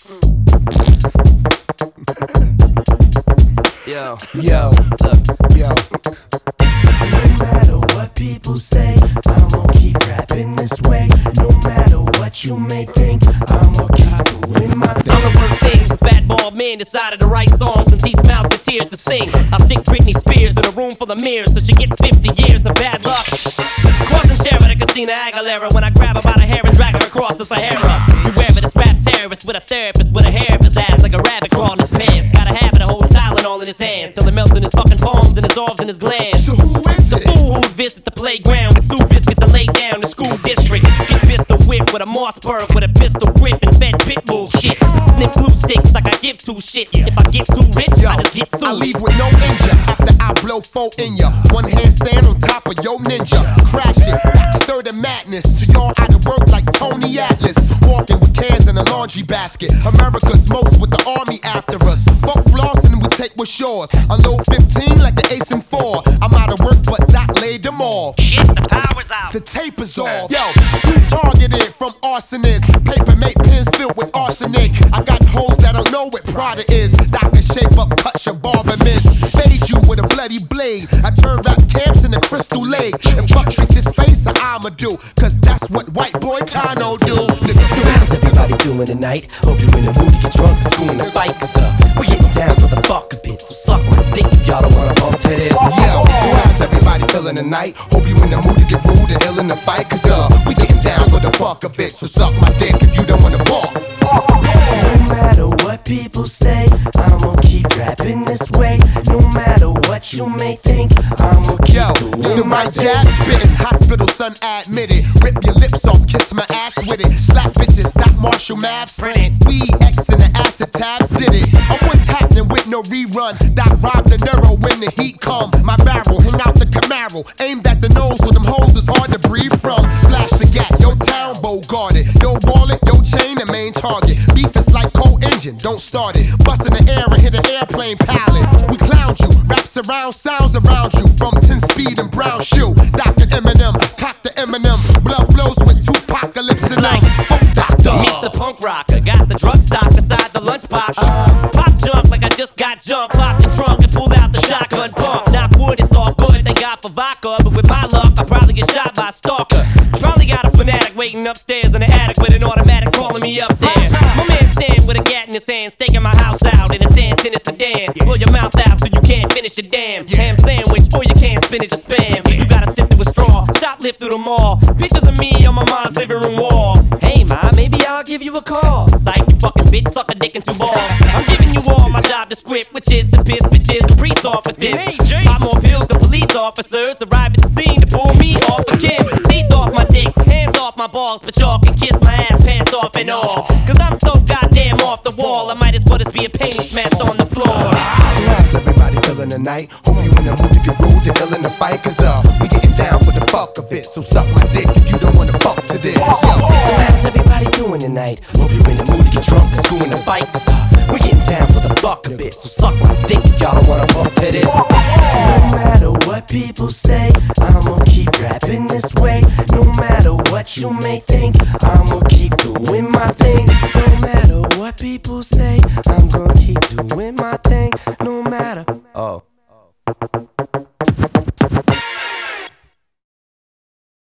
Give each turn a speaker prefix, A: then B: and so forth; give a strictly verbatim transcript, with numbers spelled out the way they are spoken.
A: Yo,
B: Yo,
A: look.
B: yo.
C: No matter what people say, I'm gonna keep rapping this way. No matter what you may think, I'm gonna keep doing my
A: I'm
C: thing.
A: the worst thing since Fat Bald Man decided to write songs and teach mouths with tears to sing. I'll stick Britney Spears in a room full of mirrors so she gets fifty years of bad luck. Crossing Sharon to Christina Aguilera when I grab her by the hair and drag her across the Sahara. Beware of this rap terrorist with a therapist with a hair up his ass like a rabbit crawling his pants. Got a habit of holding Tylenol in his hands till it melts in his fucking palms and dissolves in his glands.
B: So who is
A: The
B: it?
A: fool who'd visit the playground with two biscuits to lay down the school district. Get pistol whipped with a Mossberg with a pistol grip and fed pit bull shit. Sniff glue sticks like I give two shits. If I get too rich,
B: Yo,
A: I just get sued.
B: I leave with no injure after I blow four in ya. One handstand on top of yo ninja. Crash it, stir the madness. To y'all out of work like Tony Atlas. Walking with cans in a laundry basket. America's most with the army after us. Fuck flossing and we take what's yours. Unload fifteen like the ace and four. I'm out of work but Doc laid them all.
A: Shit, the power's out.
B: The tape is off. Yo, you targeted from arsonists. Paper make pens filled with arsenic. I got hoes that don't know what Prada is. That can shape up, cut your barber miss. Fade you with a bloody blade. I turn rap camps in a crystal lake. And fuck bitches face I'ma do. Cause that's what white boy Tano do.
C: So how's everybody doing tonight? Hope you in the mood to get drunk and school in the fight. Cause uh, we getting down for the fuck of it. So suck my dick if y'all don't wanna bump to this.
B: Yo, so how's everybody feeling tonight? Hope you in the mood to get rude and ill in the fight. Cause uh, we getting down for the fuck of it. So suck my dick if you don't wanna balk.
C: No matter what people say, I'm gonna keep rapping this way. No matter what you may think, I'm gonna keep
B: Yo,
C: doing
B: the
C: my
B: right
C: thing.
B: jab spitting, hospital son admitted. Rip your lips off, kiss my ass with it. Slap bitches, not Marshall Maps.
A: Print it.
B: We X and the acid tabs did it. I'm what's happening with no rerun. Doc rob the neuro when the heat come. My barrel, hang out the Camaro. Aimed at the nose so them hoes is hard to breathe from. Flash the gap, yo town bow guarded. Yo wallet, yo chain, the main target. Beef is like cold engine, don't start it. Bust in the air and hit an airplane pallet. We clowned you, raps around, sounds around you. From ten speed and brown shoe. Doctor Eminem, cock the Eminem. Blood flows with two apocalypse and like fuck doctor.
A: Mister Punk Rocker got the drug stock beside the lunchbox. Pop junk like I just got jumped. Pop the trunk and pulled out the shotgun pump. Knock wood, it's all good, thank God for vodka. But with my luck, I probably get shot by a stalker. Probably got a fanatic waiting upstairs in the attic with an automatic calling me up there. My man stand with a gat in his hand, staking my house out in a tan tinted sedan. Blow your mouth out so you can't finish your damn ham sandwich, or you can't spinach or spam. You gotta sip it with straw, shoplift through the mall. Pictures of me on my mom's living room wall. Hey ma, maybe I'll give you a call. Psych, you fucking bitch, suck a dick in two balls. I'm giving you all my job descript, which is to piss bitches and priest off with this. Pop more pills than police officers arrive at the scene to pull me off the Kim. Teeth off my dick, hands off my balls, but y'all can kiss my ass, pants off and all. Cause I'm so goddamn off the wall, I might as well just be a painting smashed on the floor.
B: So how's everybody feeling tonight? Hope you in the mood to get rude and ill in the fight. Cause uh, we getting down for the fuck of it. So suck my dick if you don't wanna fuck to this. Yo.
C: So how's everybody doing tonight? Hope you in the mood to get drunk and school in the fight. Cause uh, we getting down for the fuck of it. So suck my dick if y'all don't wanna bump to this. No matter what people say, I'm gonna keep rapping this way. No matter what you may think, I'm gonna keep doing my thing. No matter what people say, I'm gonna keep doing my thing. No matter.
A: Oh.